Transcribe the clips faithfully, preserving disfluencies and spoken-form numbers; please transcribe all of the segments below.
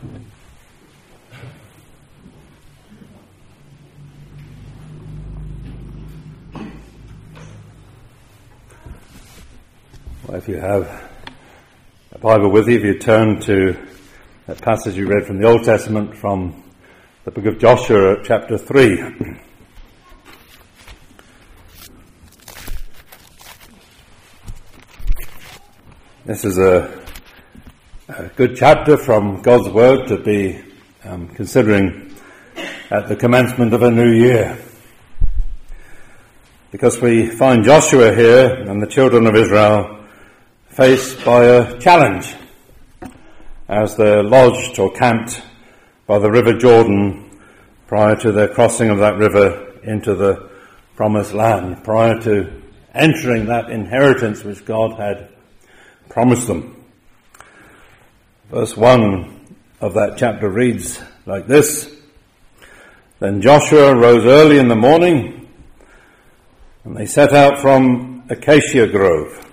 Well, if you have a Bible with you, if you turn to that passage you read from the Old Testament, from the book of Joshua, chapter three. This is a, a good chapter from God's Word to be um, considering at the commencement of a new year. Because we find Joshua here and the children of Israel faced by a challenge as they're lodged or camped by the River Jordan prior to their crossing of that river into the promised land, prior to entering that inheritance which God had promised them. Verse one of that chapter reads like this: Then Joshua rose early in the morning, and they set out from Acacia Grove.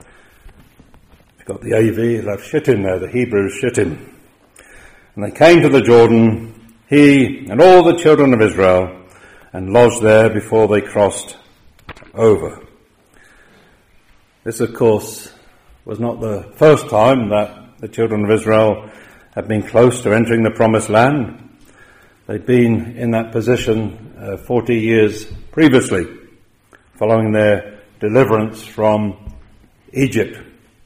Got the A V, they've Shittim there, the Hebrews Shittim. And they came to the Jordan, he and all the children of Israel, and lodged there before they crossed over. This, of course, was not the first time that the children of Israel had been close to entering the promised land. They'd been in that position uh, forty years previously, following their deliverance from Egypt.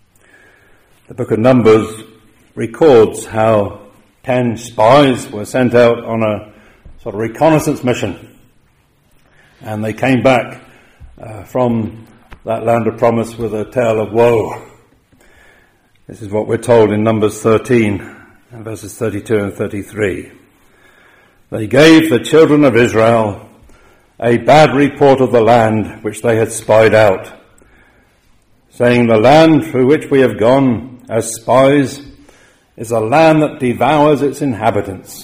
The book of Numbers records how ten spies were sent out on a sort of reconnaissance mission. And they came back uh, from that land of promise with a tale of woe. This is what we're told in Numbers thirteen, and verses thirty-two and thirty-three. They gave the children of Israel a bad report of the land which they had spied out, saying, The land through which we have gone as spies is a land that devours its inhabitants.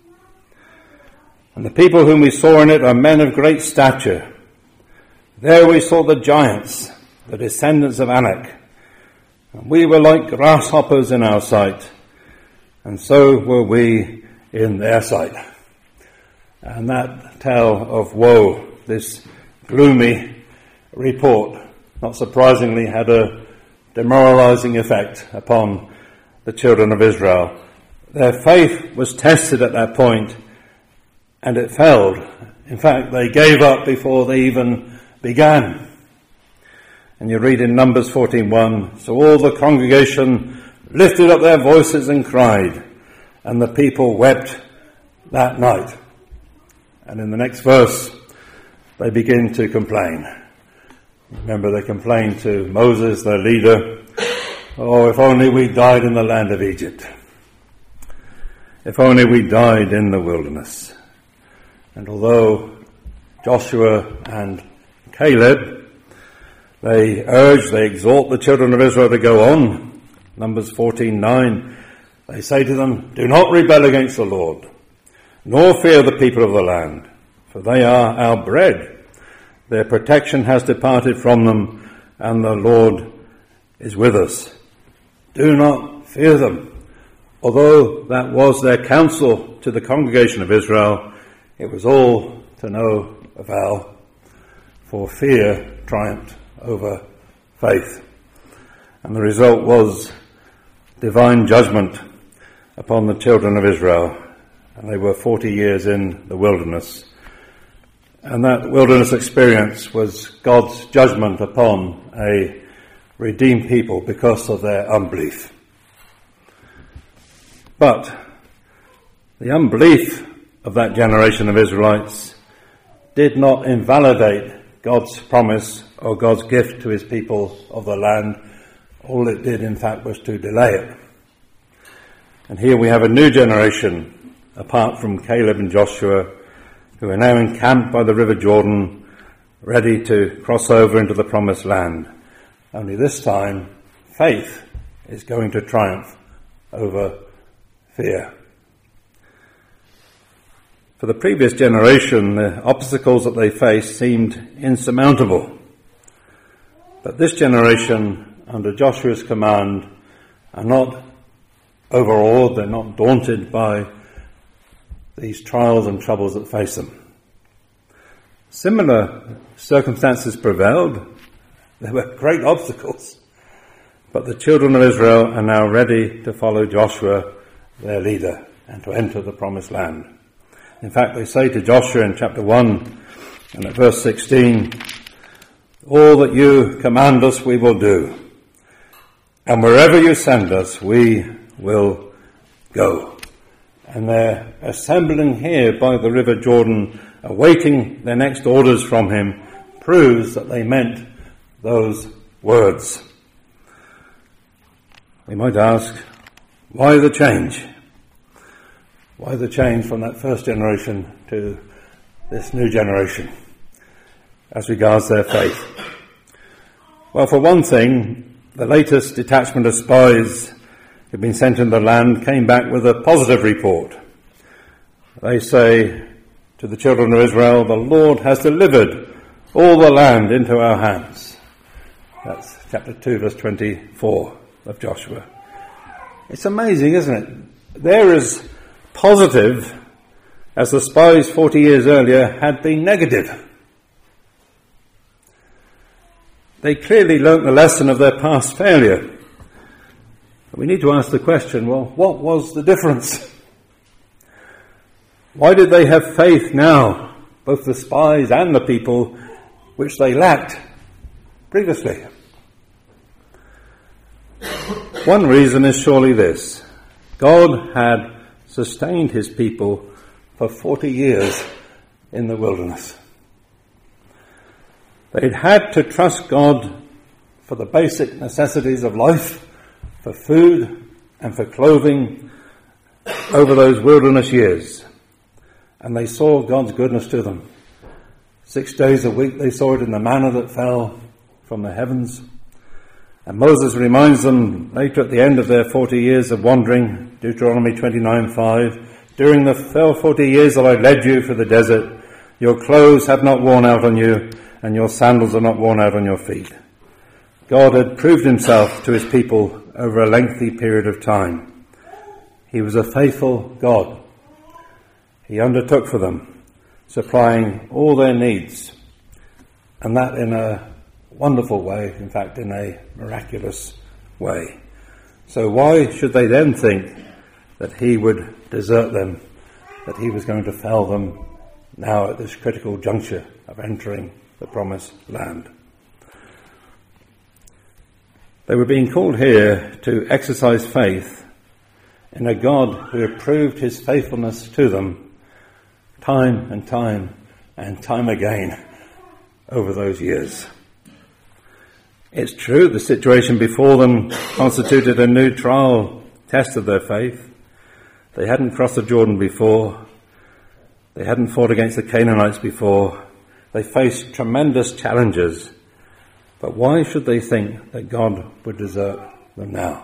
And the people whom we saw in it are men of great stature. There we saw the giants, the descendants of Anak. And we were like grasshoppers in our sight, and so were we in their sight. And that tale of woe, this gloomy report, not surprisingly had a demoralizing effect upon the children of Israel. Their faith was tested at that point, and it failed. In fact, they gave up before they even began. And you read in Numbers fourteen one, So all the congregation lifted up their voices and cried, and the people wept that night. And in the next verse, they begin to complain. Remember, they complained to Moses, their leader, Oh, if only we died in the land of Egypt. If only we died in the wilderness. And although Joshua and Caleb, they urge, they exhort the children of Israel to go on, Numbers fourteen nine, they say to them, Do not rebel against the Lord, nor fear the people of the land, for they are our bread. Their protection has departed from them, and the Lord is with us. Do not fear them. Although that was their counsel to the congregation of Israel, it was all to no avail, for fear triumphed over faith. And the result was divine judgment upon the children of Israel. And they were forty years in the wilderness. And that wilderness experience was God's judgment upon a redeemed people because of their unbelief. But the unbelief of that generation of Israelites did not invalidate God's promise or God's gift to his people of the land. All it did, in fact, was to delay it. And here we have a new generation, apart from Caleb and Joshua, who are now encamped by the River Jordan, ready to cross over into the promised land. Only this time, faith is going to triumph over fear. For the previous generation, the obstacles that they faced seemed insurmountable. But this generation, under Joshua's command, are not overawed, they're not daunted by these trials and troubles that face them. Similar circumstances prevailed. There were great obstacles. But the children of Israel are now ready to follow Joshua, their leader, and to enter the promised land. In fact, they say to Joshua in chapter one and at verse sixteen, "All that you command us we will do, and wherever you send us we will go." And they're assembling here by the river Jordan, awaiting their next orders from him, proves that they meant those words. We might ask, why the change? Why the change from that first generation to this new generation as regards their faith? Well, for one thing, the latest detachment of spies who'd been sent into the land came back with a positive report. They say to the children of Israel, "The Lord has delivered all the land into our hands." That's chapter two, verse twenty-four of Joshua. It's amazing, isn't it? They're as positive as the spies forty years earlier had been negative. They clearly learnt the lesson of their past failure. But we need to ask the question, well, what was the difference? Why did they have faith now, both the spies and the people, which they lacked previously? One reason is surely this: God had sustained his people for forty years in the wilderness. They'd had to trust God for the basic necessities of life, for food and for clothing over those wilderness years. And they saw God's goodness to them. Six days a week they saw it in the manna that fell from the heavens. And Moses reminds them later at the end of their forty years of wandering, Deuteronomy twenty-nine five, "During the forty years that I led you through the desert, your clothes have not worn out on you, and your sandals are not worn out on your feet." God had proved himself to his people over a lengthy period of time. He was a faithful God. He undertook for them, supplying all their needs, and that in a wonderful way, in fact, in a miraculous way. So why should they then think that he would desert them, that he was going to fail them now at this critical juncture of entering the promised land? They were being called here to exercise faith in a God who had proved his faithfulness to them time and time and time again over those years. It's true, the situation before them constituted a new trial test of their faith. They hadn't crossed the Jordan before. They hadn't fought against the Canaanites before. They faced tremendous challenges. But why should they think that God would desert them now?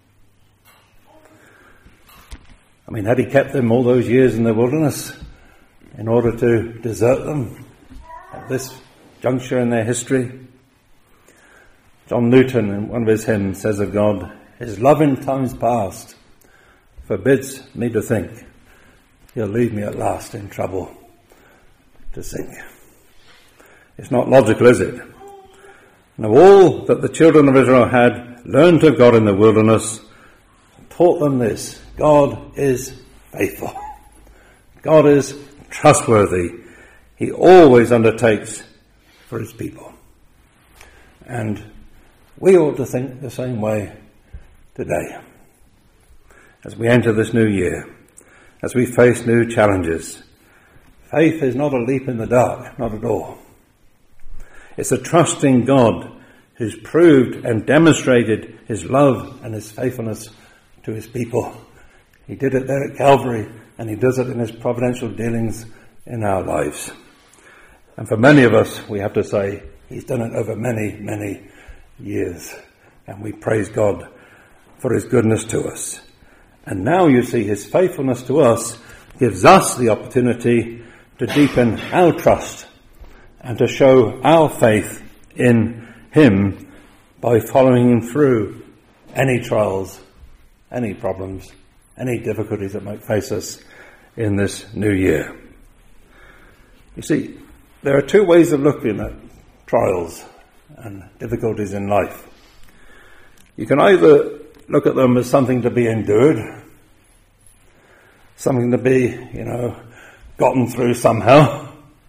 I mean, had he kept them all those years in the wilderness in order to desert them at this juncture in their history? John Newton, in one of his hymns, says of God, "His love in times past forbids me to think he'll leave me at last in trouble to sink." It's not logical, is it? Now, all that the children of Israel had learned of God in the wilderness taught them this: God is faithful. God is trustworthy. He always undertakes for his people. And we ought to think the same way today as we enter this new year, as we face new challenges. Faith is not a leap in the dark, not at all. It's a trust in God who's proved and demonstrated his love and his faithfulness to his people. He did it there at Calvary, and he does it in his providential dealings in our lives. And for many of us, we have to say, he's done it over many, many years. And we praise God for his goodness to us. And now you see his faithfulness to us gives us the opportunity to deepen our trust and to show our faith in him by following him through any trials, any problems, any difficulties that might face us in this new year. You see, there are two ways of looking at trials and difficulties in life. You can either look at them as something to be endured, something to be, you know, gotten through somehow,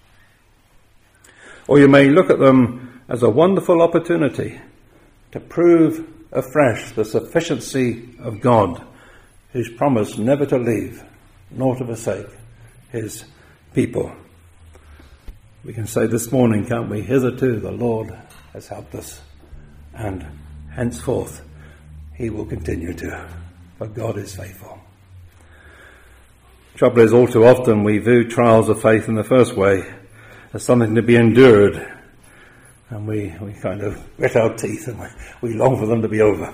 or you may look at them as a wonderful opportunity to prove afresh the sufficiency of God, who's promised never to leave nor to forsake his people. We can say this morning, can't we? Hitherto the Lord has helped us, and henceforth he will continue to, for God is faithful. Trouble is, all too often we view trials of faith in the first way as something to be endured, and we, we kind of grit our teeth and we, we long for them to be over.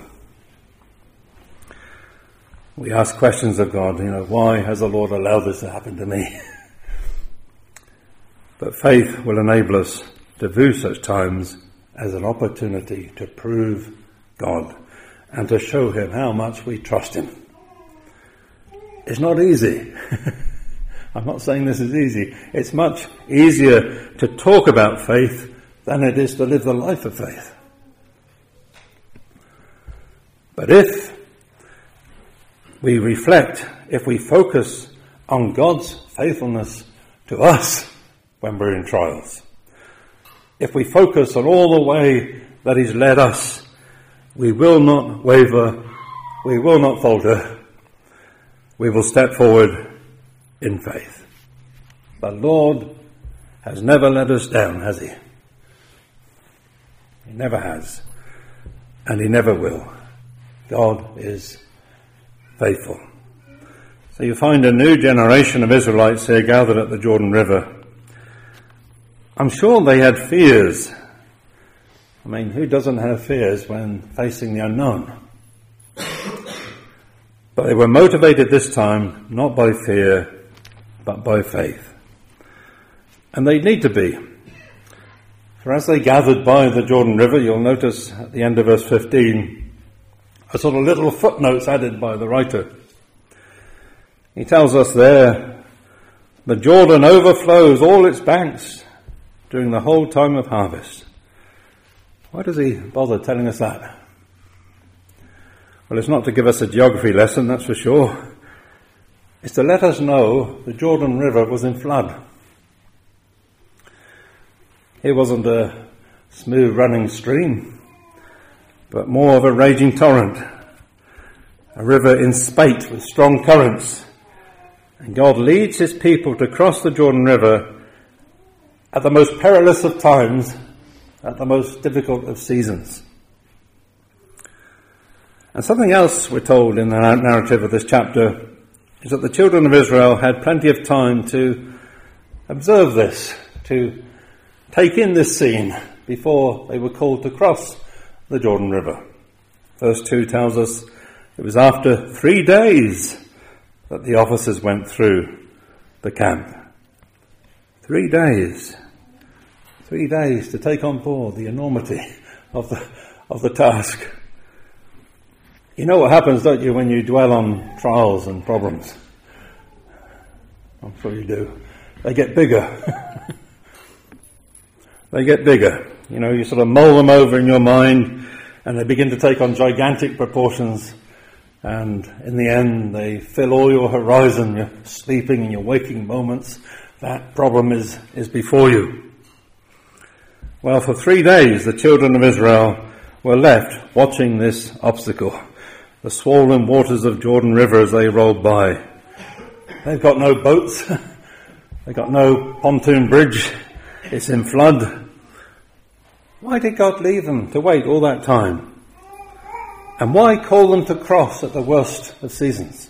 We ask questions of God, you know, why has the Lord allowed this to happen to me? But faith will enable us to view such times as an opportunity to prove God and to show him how much we trust him. It's not easy. I'm not saying this is easy. It's much easier to talk about faith than it is to live the life of faith. But if we reflect, if we focus on God's faithfulness to us when we're in trials, if we focus on all the way that he's led us, we will not waver, we will not falter, we will step forward in faith. The Lord has never let us down, has he? He never has, and he never will. God is faithful. So you find a new generation of Israelites here gathered at the Jordan River. I'm sure they had fears. I mean, who doesn't have fears when facing the unknown? But they were motivated this time not by fear, but by faith. And they need to be. For as they gathered by the Jordan River, you'll notice at the end of verse fifteen, a sort of little footnotes added by the writer. He tells us there, the Jordan overflows all its banks during the whole time of harvest. Why does he bother telling us that? Well, it's not to give us a geography lesson, that's for sure. It's to let us know the Jordan River was in flood. It wasn't a smooth running stream, but more of a raging torrent, a river in spate with strong currents. And God leads his people to cross the Jordan River at the most perilous of times, at the most difficult of seasons. And something else we're told in the narrative of this chapter is that the children of Israel had plenty of time to observe this, to take in this scene before they were called to cross the Jordan River. Verse two tells us it was after three days that the officers went through the camp. Three days. Three days to take on board the enormity of the of the task. You know what happens, don't you, when you dwell on trials and problems? I'm sure you do. They get bigger. They get bigger. You know, you sort of mull them over in your mind and they begin to take on gigantic proportions. And in the end, they fill all your horizon, your sleeping and your waking moments. That problem is, is before you. Well, for three days, the children of Israel were left watching this obstacle, the swollen waters of Jordan River as they rolled by. They've got no boats. They've got no pontoon bridge. It's in flood. Why did God leave them to wait all that time? And why call them to cross at the worst of seasons?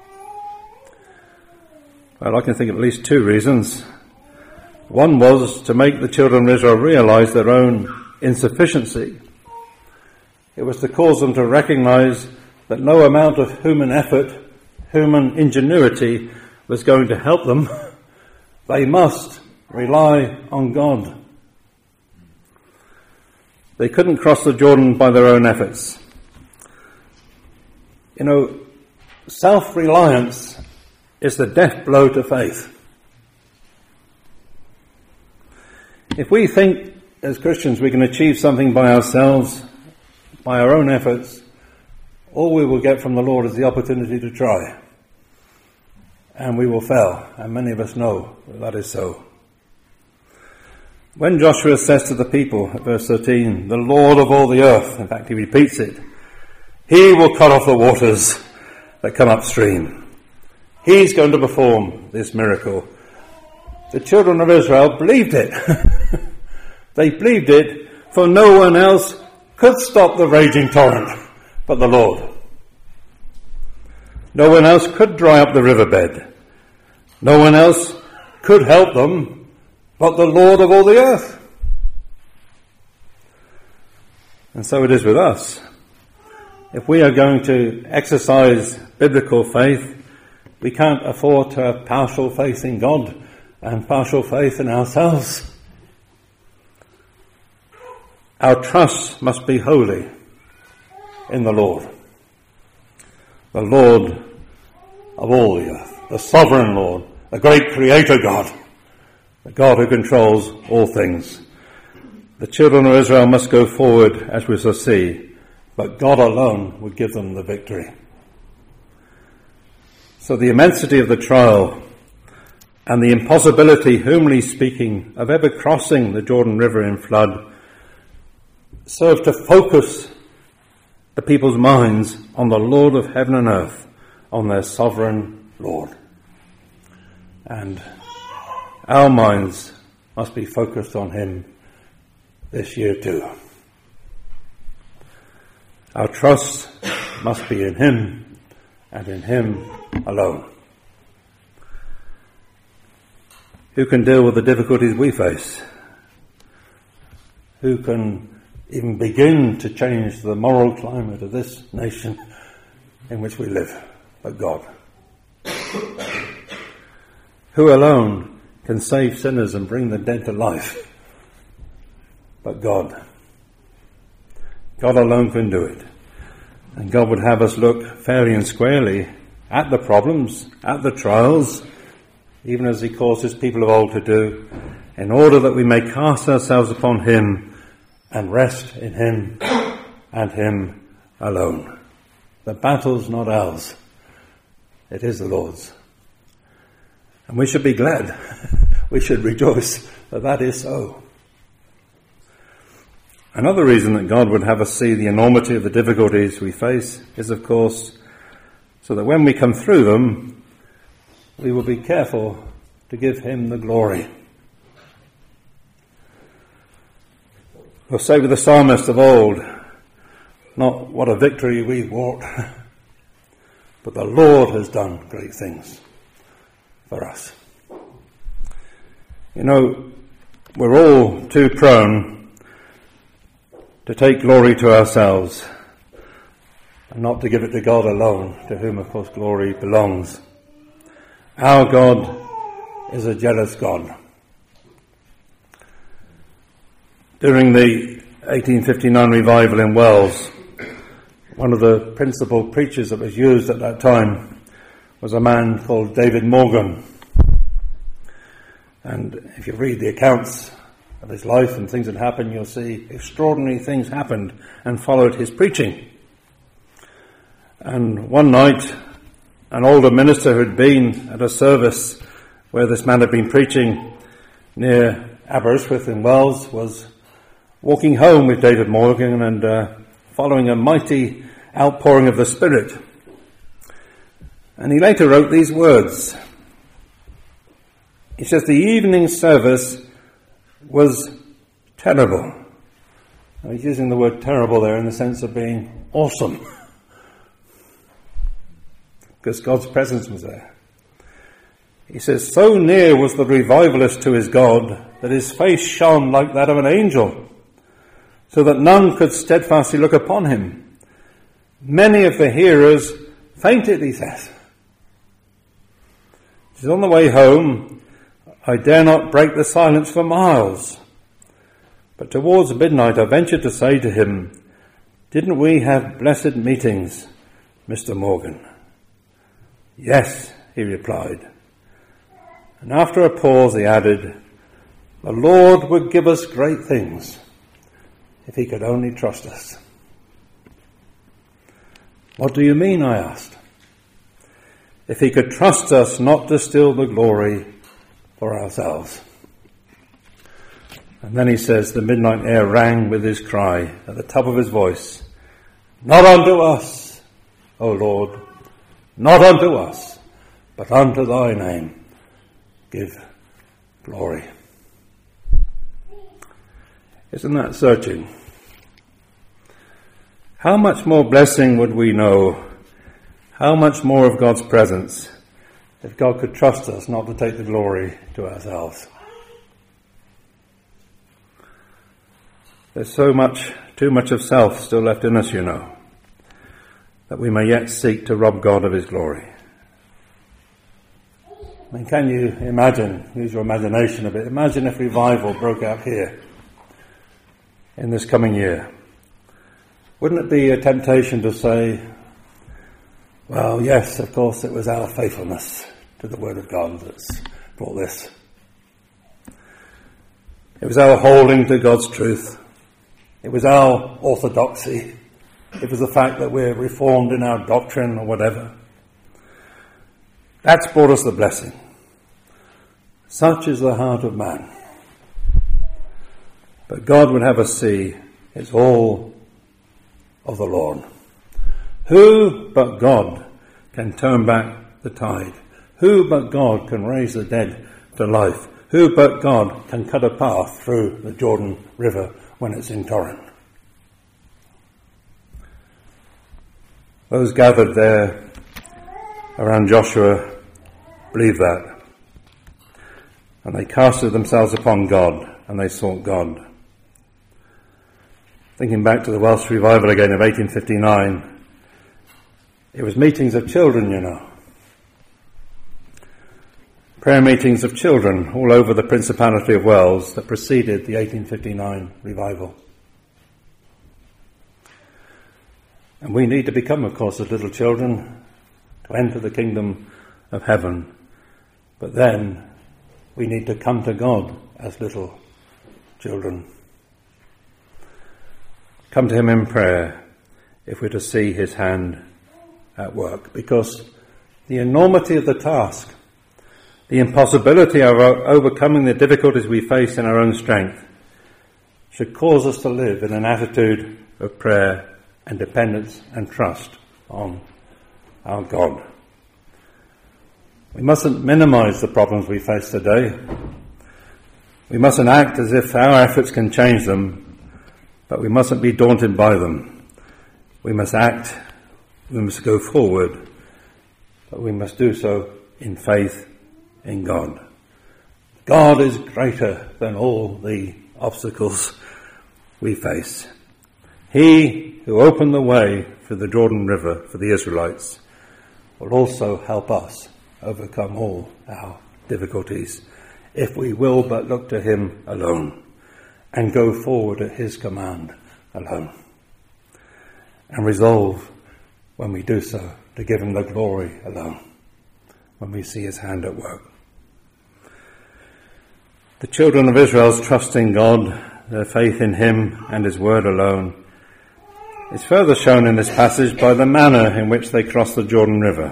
Well, I can think of at least two reasons. One was to make the children of Israel realize their own insufficiency. It was to cause them to recognize that no amount of human effort, human ingenuity was going to help them. They must rely on God. They couldn't cross the Jordan by their own efforts. You know, self-reliance is the death blow to faith. If we think as Christians we can achieve something by ourselves, by our own efforts, all we will get from the Lord is the opportunity to try. And we will fail, and many of us know that, that is so. When Joshua says to the people, at verse thirteen, the Lord of all the earth, in fact he repeats it, he will cut off the waters that come upstream. He's going to perform this miracle. The children of Israel believed it. They believed it, for no one else could stop the raging torrent but the Lord. No one else could dry up the riverbed. No one else could help them but the Lord of all the earth. And so it is with us. If we are going to exercise biblical faith, we can't afford to have partial faith in God and partial faith in ourselves. Our trust must be wholly in the Lord. The Lord of all the earth, the sovereign Lord, the great creator God, the God who controls all things. The children of Israel must go forward, as we shall see, but God alone would give them the victory. So the immensity of the trial and the impossibility, humanly speaking, of ever crossing the Jordan River in flood serve to focus the people's minds on the Lord of heaven and earth, on their sovereign Lord. And our minds must be focused on him this year too. Our trust must be in him and in him alone. Who can deal with the difficulties we face? Who can even begin to change the moral climate of this nation in which we live? But God. Who alone can save sinners and bring the dead to life? But God. God alone can do it. And God would have us look fairly and squarely at the problems, at the trials, even as he caused his people of old to do, in order that we may cast ourselves upon him and rest in him and him alone. The battle's not ours. It is the Lord's. And we should be glad. We should rejoice that that is so. Another reason that God would have us see the enormity of the difficulties we face is, of course, so that when we come through them, we will be careful to give him the glory. We'll say with the psalmist of old, not what a victory we've wrought, but the Lord has done great things for us. You know, we're all too prone to take glory to ourselves and not to give it to God alone, to whom, of course, glory belongs. Our God is a jealous God. During the eighteen fifty-nine revival in Wales, one of the principal preachers that was used at that time was a man called David Morgan. And if you read the accounts of his life and things that happened, you'll see extraordinary things happened and followed his preaching. And one night, an older minister who had been at a service where this man had been preaching near Aberystwyth in Wales was walking home with David Morgan and uh, following a mighty outpouring of the Spirit. And he later wrote these words. He says, the evening service was terrible. Now, he's using the word terrible there in the sense of being awesome. Because God's presence was there. He says, so near was the revivalist to his God that his face shone like that of an angel, so that none could steadfastly look upon him. Many of the hearers fainted, he says. He says, on the way home, I dare not break the silence for miles. But towards midnight I ventured to say to him, didn't we have blessed meetings, Mister Morgan? Yes, he replied. And after a pause he added, the Lord would give us great things if he could only trust us. What do you mean, I asked. If he could trust us not to steal the glory for ourselves. And then he says, the midnight air rang with his cry at the top of his voice, not unto us, O Lord, not unto us, but unto thy name give glory. Isn't that searching? How much more blessing would we know, how much more of God's presence, if God could trust us not to take the glory to ourselves? There's so much, too much of self still left in us, you know, that we may yet seek to rob God of his glory. I mean, can you imagine, use your imagination a bit, imagine if revival broke out here in this coming year. Wouldn't it be a temptation to say, well, yes, of course, it was our faithfulness to the Word of God that's brought this. It was our holding to God's truth. It was our orthodoxy. It was the fact that we're reformed in our doctrine or whatever. That's brought us the blessing. Such is the heart of man. But God would have us see it's all of the Lord. Who but God can turn back the tide? Who but God can raise the dead to life? Who but God can cut a path through the Jordan River when it's in torrent? Those gathered there around Joshua believed that. And they casted themselves upon God and they sought God. Thinking back to the Welsh revival again of eighteen fifty-nine, it was meetings of children, you know. Prayer meetings of children all over the Principality of Wales that preceded the eighteen fifty-nine revival. And we need to become, of course, as little children to enter the kingdom of heaven. But then we need to come to God as little children. Come to him in prayer if we're to see his hand at work. Because the enormity of the task, the impossibility of overcoming the difficulties we face in our own strength, should cause us to live in an attitude of prayer and dependence and trust on our God. We mustn't minimize the problems we face today. We mustn't act as if our efforts can change them, but we mustn't be daunted by them. We must act, we must go forward, but we must do so in faith in God. God is greater than all the obstacles we face. He who opened the way for the Jordan River for the Israelites will also help us overcome all our difficulties if we will but look to him alone and go forward at his command alone and resolve when we do so to give him the glory alone when we see his hand at work. The children of Israel's trust in God, their faith in him and his word alone, is further shown in this passage by the manner in which they crossed the Jordan River.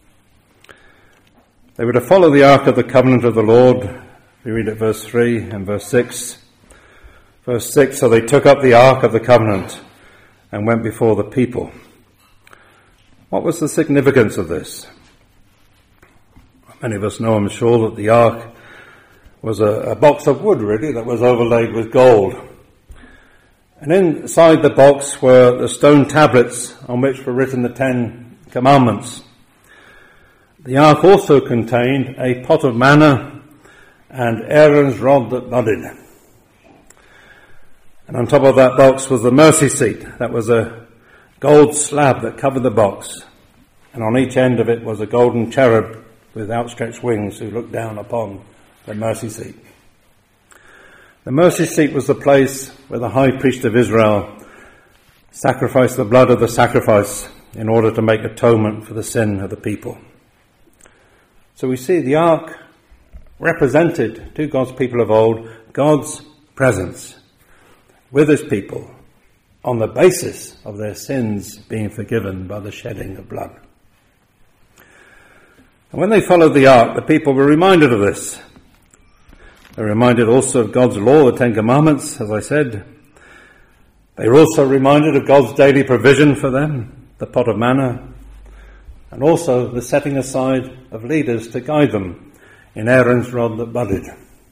They were to follow the ark of the covenant of the Lord. We read at verse three and verse six. Verse six, so they took up the ark of the covenant and went before the people. What was the significance of this? Many of us know, I'm sure, that the ark was a, a box of wood, really, that was overlaid with gold. And inside the box were the stone tablets on which were written the Ten Commandments. The ark also contained a pot of manna and Aaron's rod that budded. And on top of that box was the mercy seat. That was a gold slab that covered the box. And on each end of it was a golden cherub with outstretched wings who looked down upon the mercy seat. The mercy seat was the place where the high priest of Israel sacrificed the blood of the sacrifice in order to make atonement for the sin of the people. So we see the ark represented to God's people of old, God's presence with his people on the basis of their sins being forgiven by the shedding of blood. And when they followed the ark, the people were reminded of this. They were reminded also of God's law, the Ten Commandments, as I said. They were also reminded of God's daily provision for them, the pot of manna, and also the setting aside of leaders to guide them in Aaron's rod that budded.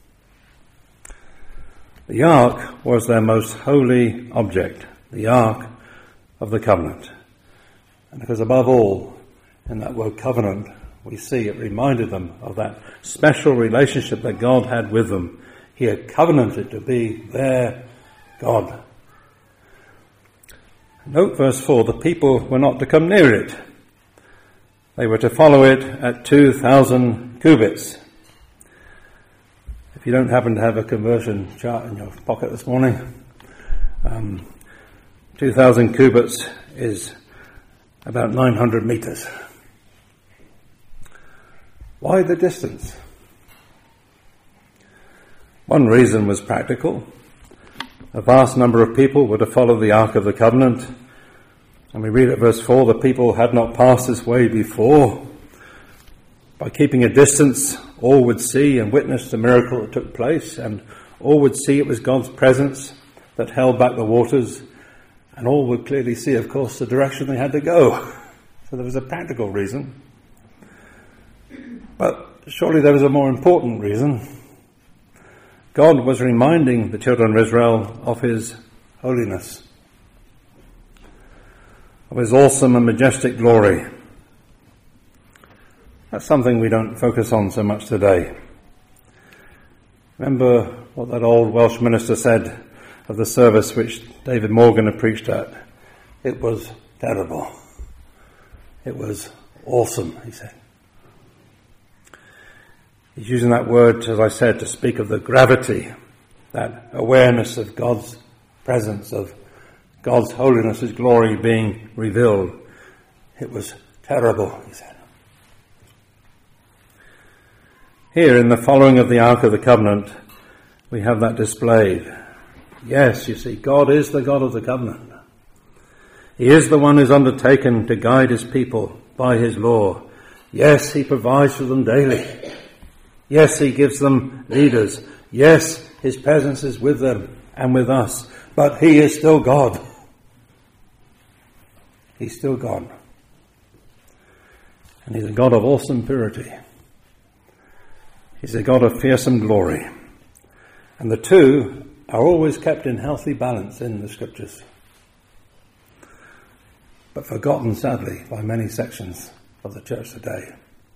The ark was their most holy object, the ark of the covenant. And because above all, in that word covenant, we see it reminded them of that special relationship that God had with them. He had covenanted to be their God. Note verse four, the people were not to come near it. They were to follow it at two thousand cubits. If you don't happen to have a conversion chart in your pocket this morning, um, two thousand cubits is about nine hundred meters. Why the distance? One reason was practical. A vast number of people were to follow the Ark of the Covenant. And we read at verse four, the people had not passed this way before. By keeping a distance, all would see and witness the miracle that took place, and all would see it was God's presence that held back the waters, and all would clearly see, of course, the direction they had to go. So there was a practical reason. But surely there was a more important reason. God was reminding the children of Israel of his holiness, of his awesome and majestic glory. That's something we don't focus on so much today. Remember what that old Welsh minister said of the service which David Morgan had preached at? It was terrible. It was awesome, he said. He's using that word, as I said, to speak of the gravity, that awareness of God's presence, of God's holiness, his glory being revealed. It was terrible, he said. Here in the following of the Ark of the Covenant, we have that displayed. Yes, you see, God is the God of the covenant. He is the one who's undertaken to guide his people by his law. Yes, he provides for them daily. Yes, he gives them leaders. Yes, his presence is with them and with us. But he is still God. He's still God. And he's a God of awesome purity. He's a God of fearsome glory. And the two are always kept in healthy balance in the scriptures. But forgotten, sadly, by many sections of the church today.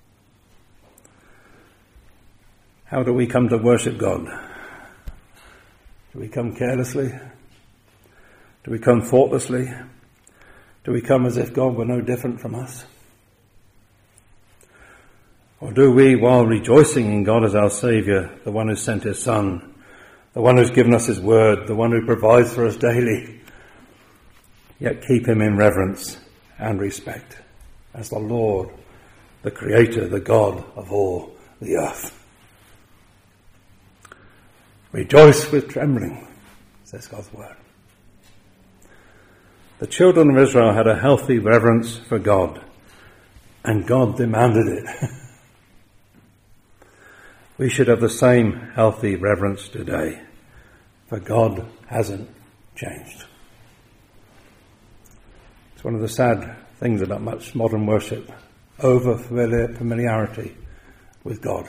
How do we come to worship God? Do we come carelessly? Do we come thoughtlessly? Do we come as if God were no different from us? Or do we, while rejoicing in God as our Saviour, the one who sent his Son, the one who's given us his word, the one who provides for us daily, yet keep him in reverence and respect as the Lord, the Creator, the God of all the earth? Rejoice with trembling, says God's word. The children of Israel had a healthy reverence for God, and God demanded it. We should have the same healthy reverence today, for God hasn't changed. It's one of the sad things about much modern worship, over familiarity with God.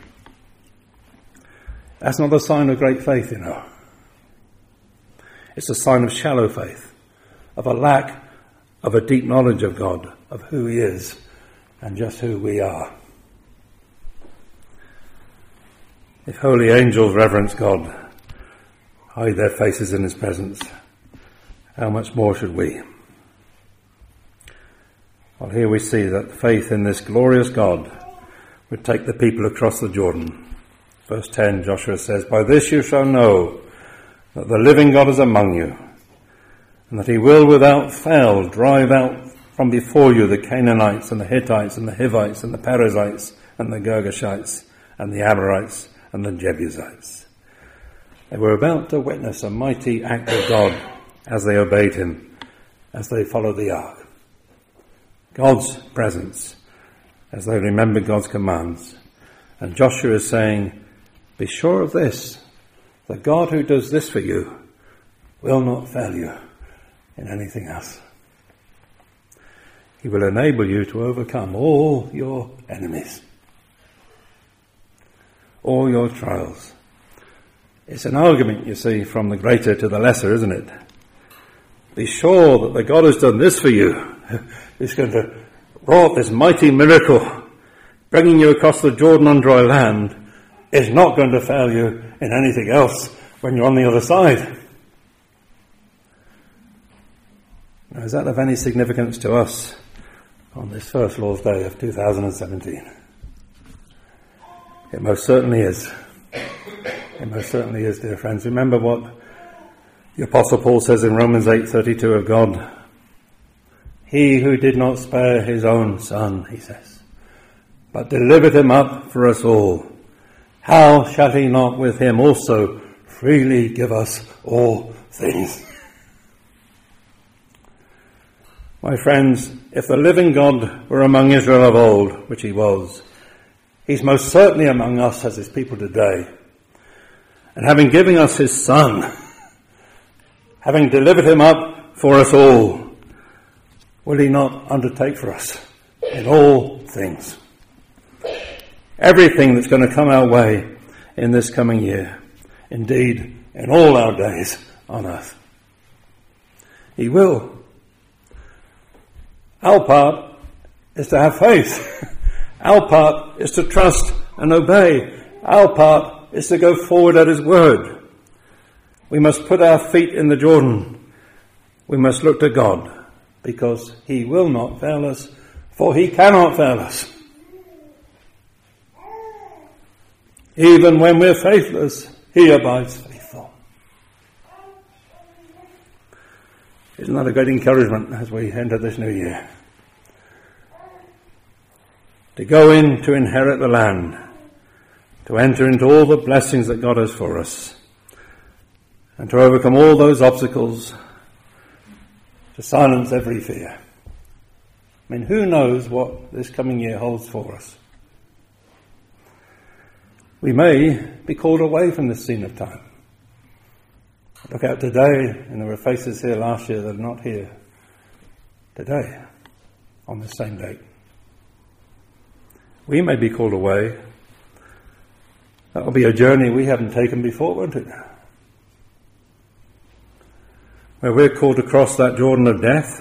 That's not a sign of great faith, you know. It's a sign of shallow faith, of a lack of a deep knowledge of God, of who he is, and just who we are. If holy angels reverence God, hide their faces in his presence, how much more should we? Well, here we see that faith in this glorious God would take the people across the Jordan. Verse ten, Joshua says, "By this you shall know that the living God is among you, and that he will without fail drive out from before you the Canaanites and the Hittites and the Hivites and the Perizzites and the Girgashites and the Amorites and the Jebusites. They were about to witness a mighty act of God as they obeyed him, as they followed the ark. God's presence as they remembered God's commands. And Joshua is saying, be sure of this, the God who does this for you will not fail you in anything else. He will enable you to overcome all your enemies, all your trials. It's an argument, you see, from the greater to the lesser, isn't it? Be sure that the God who's done this for you is going to wrought this mighty miracle, bringing you across the Jordan on dry land, is not going to fail you in anything else when you're on the other side. Now, is that of any significance to us on this first Lord's Day of two thousand seventeen? It most certainly is. It most certainly is, dear friends. Remember what the Apostle Paul says in Romans eight thirty-two of God. He who did not spare his own son, he says, but delivered him up for us all, how shall he not with him also freely give us all things? My friends, if the living God were among Israel of old, which he was, he's most certainly among us as his people today. And having given us his son, having delivered him up for us all, will he not undertake for us in all things? Everything that's going to come our way in this coming year. Indeed, in all our days on earth. He will. Our part is to have faith. Our part is to trust and obey. Our part is to go forward at his word. We must put our feet in the Jordan. We must look to God, because he will not fail us, for he cannot fail us. Even when we're faithless, he abides faithful. Isn't that a great encouragement as we enter this new year? To go in to inherit the land, to enter into all the blessings that God has for us, and to overcome all those obstacles, to silence every fear. I mean, who knows what this coming year holds for us? We may be called away from this scene of time. Look out today, and there were faces here last year that are not here today, on this same date. We may be called away. That will be a journey we haven't taken before, won't it? Where we're called to cross that Jordan of death.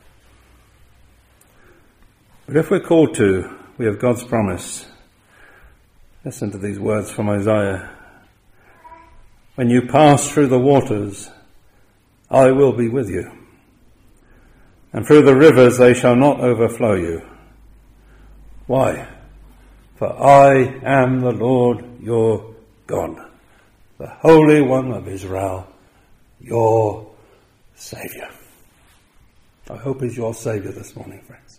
But if we're called to, we have God's promise. Listen to these words from Isaiah. When you pass through the waters, I will be with you. And through the rivers they shall not overflow you. Why? For I am the Lord your God, the Holy One of Israel, your Saviour. I hope he's your Saviour this morning, friends.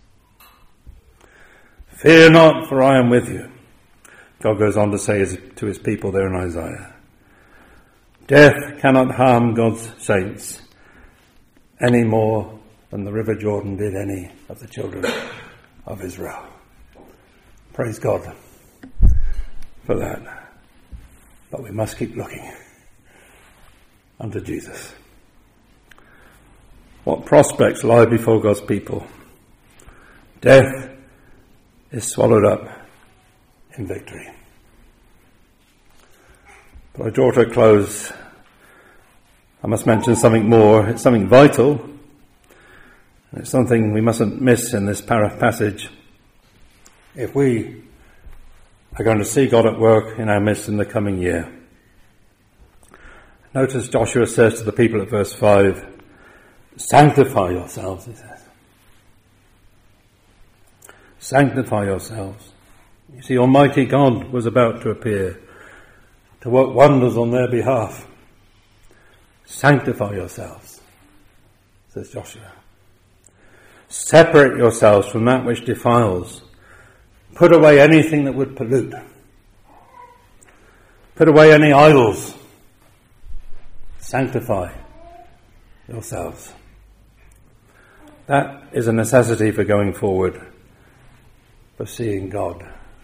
Fear not, for I am with you. God goes on to say to his people there in Isaiah, death cannot harm God's saints any more than the river Jordan did any of the children of Israel. Praise God for that. But we must keep looking unto Jesus. What prospects lie before God's people? Death is swallowed up in victory. But I draw to a close. I must mention something more. It's something vital. It's something we mustn't miss in this passage. If we are going to see God at work in our midst in the coming year. Notice Joshua says to the people at verse five, sanctify yourselves, he says. Sanctify yourselves. You see, Almighty God was about to appear to work wonders on their behalf. Sanctify yourselves, says Joshua. Separate yourselves from that which defiles. Put away anything that would pollute. Put away any idols. Sanctify yourselves. That is a necessity for going forward, for seeing God.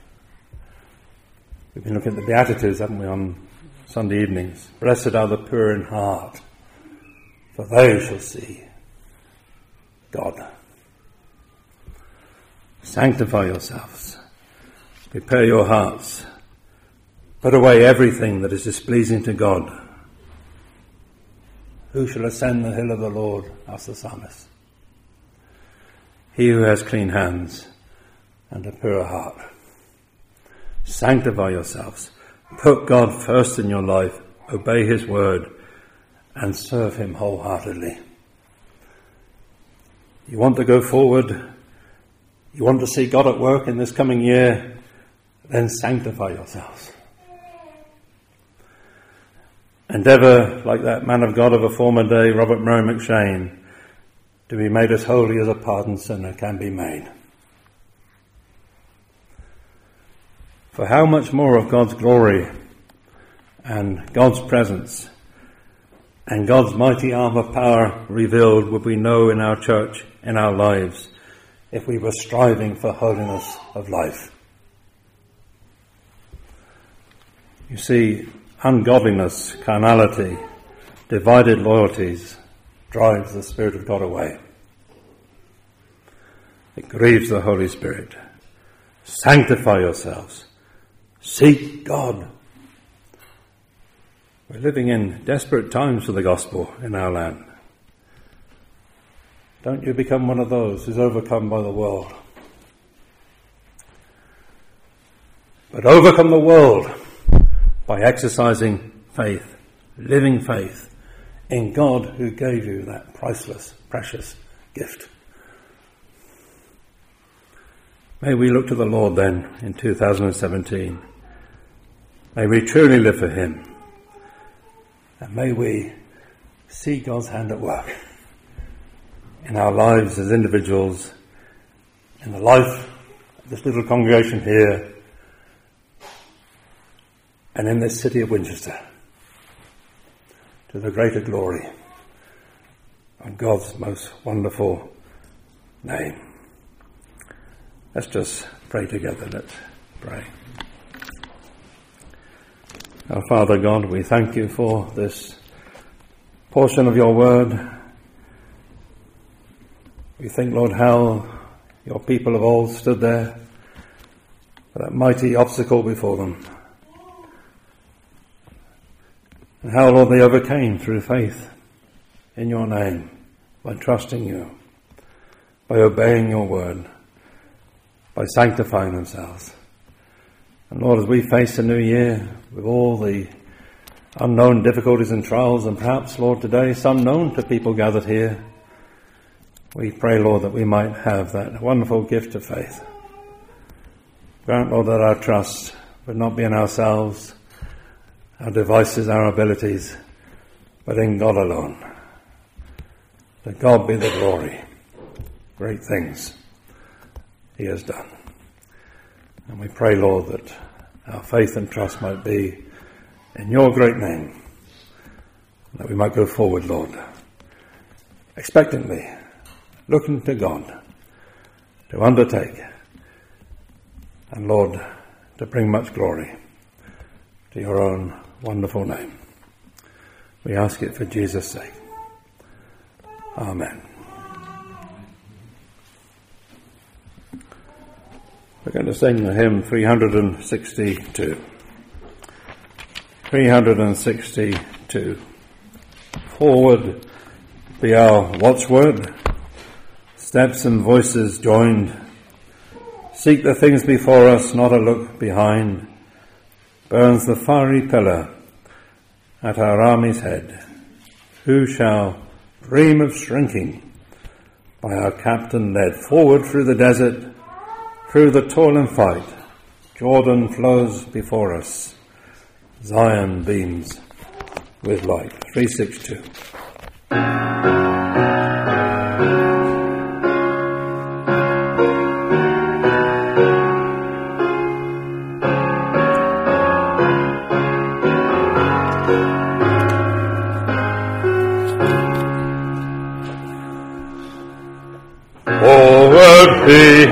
We've been looking at the Beatitudes, haven't we, on Sunday evenings. Blessed are the pure in heart, for they shall see God. Sanctify yourselves. Prepare your hearts. Put away everything that is displeasing to God. Who shall ascend the hill of the Lord? Asked the psalmist. He who has clean hands and a pure heart. Sanctify yourselves. Put God first in your life. Obey his word and serve him wholeheartedly. You want to go forward? You want to see God at work in this coming year? Then sanctify yourselves. Endeavour, like that man of God of a former day, Robert Murray McShane, to be made as holy as a pardoned sinner can be made. For how much more of God's glory and God's presence and God's mighty arm of power revealed would we know in our church, in our lives, if we were striving for holiness of life. You see, ungodliness, carnality, divided loyalties drives the Spirit of God away. It grieves the Holy Spirit. Sanctify yourselves. Seek God. We're living in desperate times for the gospel in our land. Don't you become one of those who's overcome by the world. But overcome the world by exercising faith, living faith in God who gave you that priceless, precious gift. May we look to the Lord then in two thousand seventeen. May we truly live for him. And may we see God's hand at work in our lives as individuals, in the life of this little congregation here, and in this city of Winchester, to the greater glory of God's most wonderful name. Let's just pray together. Let's pray. Our Father God, we thank you for this portion of your word. We think, Lord, how your people of old stood there with that mighty obstacle before them. And how, Lord, they overcame through faith in your name, by trusting you, by obeying your word, by sanctifying themselves. And Lord, as we face a new year with all the unknown difficulties and trials, and perhaps, Lord, today some known to people gathered here, we pray, Lord, that we might have that wonderful gift of faith. Grant, Lord, that our trust would not be in ourselves, our devices, our abilities, but in God alone. To God be the glory. Great things he has done. And we pray, Lord, that our faith and trust might be in your great name, that we might go forward, Lord, expectantly, looking to God to undertake, and Lord, to bring much glory to your own wonderful name. We ask it for Jesus' sake. Amen. We're going to sing the hymn three hundred sixty-two. three hundred sixty-two. Forward be our watchword, steps and voices joined. Seek the things before us, not a look behind. Burns the fiery pillar at our army's head. Who shall dream of shrinking by our captain led forward through the desert, through the toil and fight? Jordan flows before us, Zion beams with light. three sixty-two.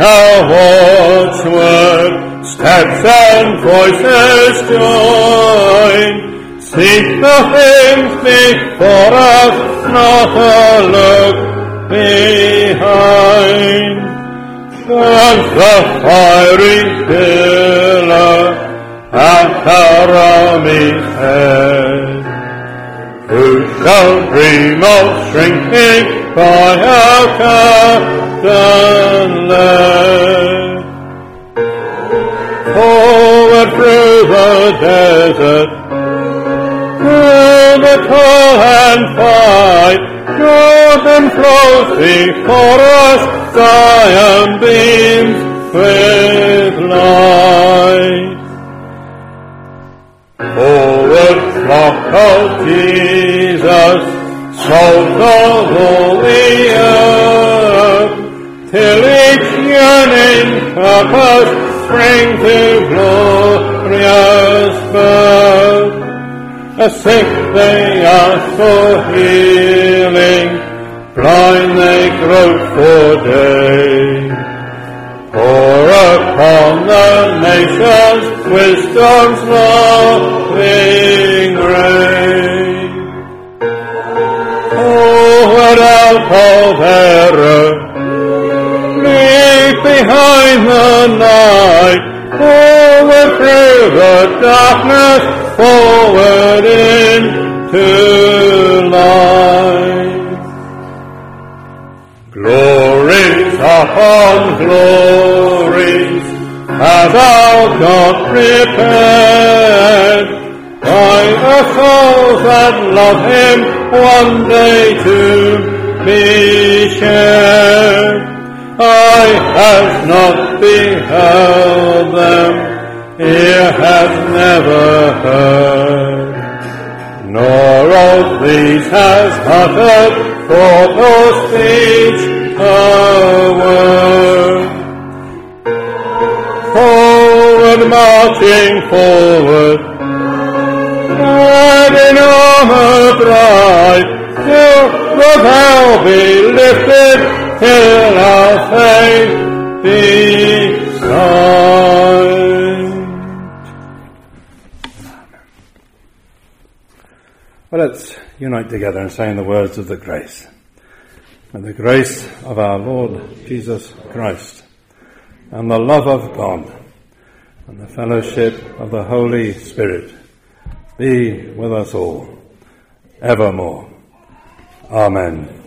our watchword, steps and voices join. Seek the hymns before us, not a look behind. Burns the fiery pillar at our army's head. Who shall dream of shrinking by our captain led? Forward through the desert, through the toil and fight, Jordan flows before us, Zion beams with light. Forward, flock of Jesus, souls of all the earth, till each yearning purpose spring to glorious birth. The sick they ask for healing, blind they grope for day. Pour upon the nations wisdom's loving rain. Forward out of error, leave behind the night. Forward through the darkness, forward into light. Glories upon glories has our God prepared, by the souls that love Him one day to be shared. Eye has not beheld them, ear has never heard, nor of these has uttered thought or speech a word. Forward, marching forward, clad in armor bright, till the veil be lifted, till our faith be signed. Well, let's unite together and say the words of the grace. And the grace of our Lord Jesus Christ, and the love of God, and the fellowship of the Holy Spirit be with us all, evermore. Amen.